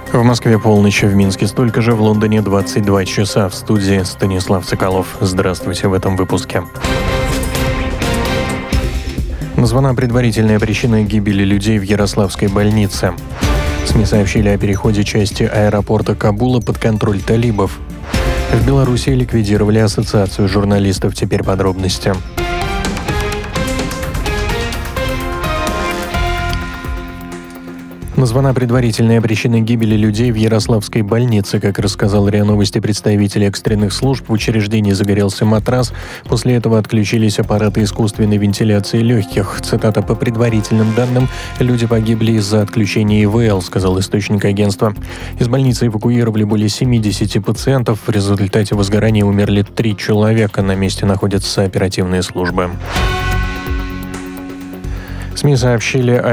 В Москве полночь, в Минске столько же, в Лондоне 22 часа. В студии Станислав Соколов. Здравствуйте в этом выпуске. Названа предварительная причина гибели людей в Ярославской больнице. СМИ сообщили о переходе части аэропорта Кабула под контроль талибов. В Беларуси ликвидировали ассоциацию журналистов. Теперь подробности. Названа предварительная причина гибели людей в Ярославской больнице. Как рассказал РИА Новости представитель экстренных служб, в учреждении загорелся матрас. После этого отключились аппараты искусственной вентиляции легких. Цитата: «По предварительным данным, люди погибли из-за отключения ИВЛ», сказал источник агентства. Из больницы эвакуировали более 70 пациентов. В результате возгорания умерли 3 человека. На месте находятся оперативные службы. СМИ сообщили о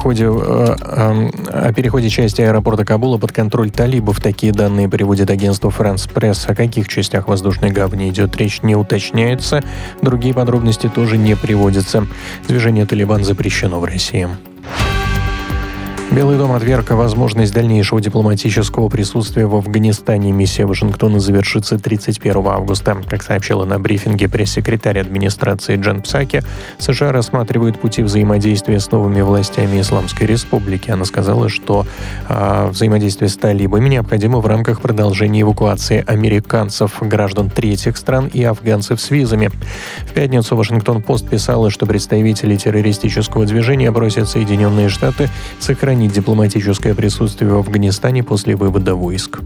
переходе части аэропорта Кабула под контроль талибов. Такие данные приводит агентство France Press. О каких частях воздушной гавани идет речь, не уточняется. Другие подробности тоже не приводятся. Движение «Талибан» запрещено в России. Белый дом отверг возможность дальнейшего дипломатического присутствия в Афганистане. Миссия Вашингтона завершится 31 августа. Как сообщила на брифинге пресс-секретарь администрации Джен Псаки, США рассматривают пути взаимодействия с новыми властями Исламской Республики. Она сказала, что взаимодействие с талибами необходимо в рамках продолжения эвакуации американцев, граждан третьих стран и афганцев с визами. В пятницу Вашингтон-Пост писала, что представители террористического движения просят Соединенные Штаты сохранить дипломатическое присутствие в Афганистане после вывода войск.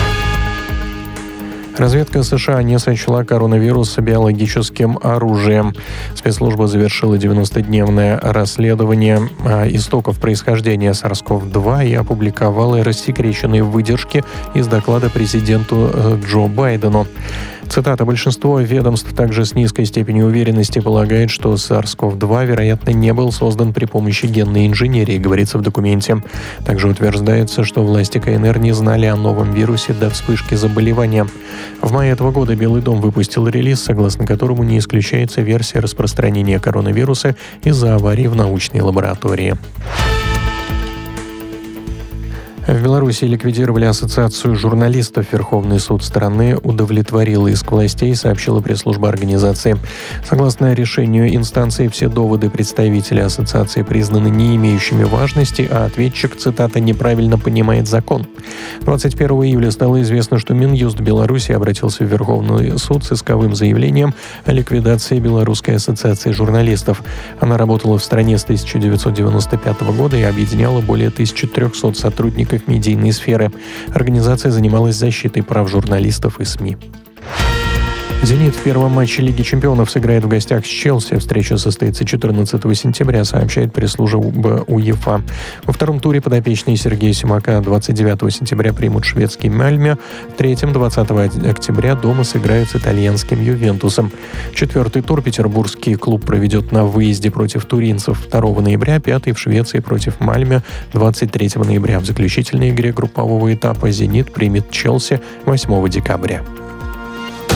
Разведка США не сочла коронавирус биологическим оружием. Спецслужба завершила 90-дневное расследование истоков происхождения SARS-CoV-2 и опубликовала рассекреченные выдержки из доклада президенту Джо Байдену. Цитата: «Большинство ведомств также с низкой степенью уверенности полагает, что SARS-CoV-2, вероятно, не был создан при помощи генной инженерии», говорится в документе. Также утверждается, что власти КНР не знали о новом вирусе до вспышки заболевания. В мае этого года Белый дом выпустил релиз, согласно которому не исключается версия распространения коронавируса из-за аварии в научной лаборатории. В Беларуси ликвидировали ассоциацию журналистов. Верховный суд страны удовлетворил иск властей, сообщила пресс-служба организации. Согласно решению инстанции, все доводы представителей ассоциации признаны не имеющими важности, а ответчик, цитата, «неправильно понимает закон». 21 июля стало известно, что Минюст Беларуси обратился в Верховный суд с исковым заявлением о ликвидации Белорусской ассоциации журналистов. Она работала в стране с 1995 года и объединяла более 1300 сотрудников медийной сферы. Организация занималась защитой прав журналистов и СМИ. «Зенит» в первом матче Лиги чемпионов сыграет в гостях с Челси. Встреча состоится 14 сентября, сообщает пресс-служба УЕФА. Во втором туре подопечные Сергея Симака 29 сентября примут шведский Мальме. В третьем 20 октября дома сыграют с итальянским Ювентусом. Четвертый тур петербургский клуб проведет на выезде против туринцев 2 ноября, пятый в Швеции против Мальме 23 ноября. В заключительной игре группового этапа «Зенит» примет Челси 8 декабря.